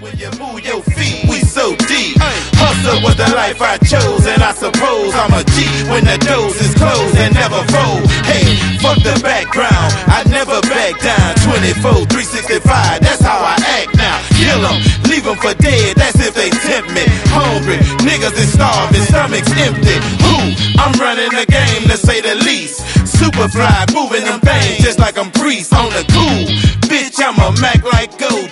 when you move your feet, we so deep. Hustle was the life I chose, and I suppose I'm a G when the doors is closed and never fold. Hey, fuck the background, I never back down. 24, 365, that's how I act now. Kill them, leave them for dead, that's if they tempt me. Hungry, niggas is starving, stomachs empty. Who? I'm running the game to say the least. Superfly, moving them things just like I'm Priest on the cool. Bitch, I'm a Mac like gold.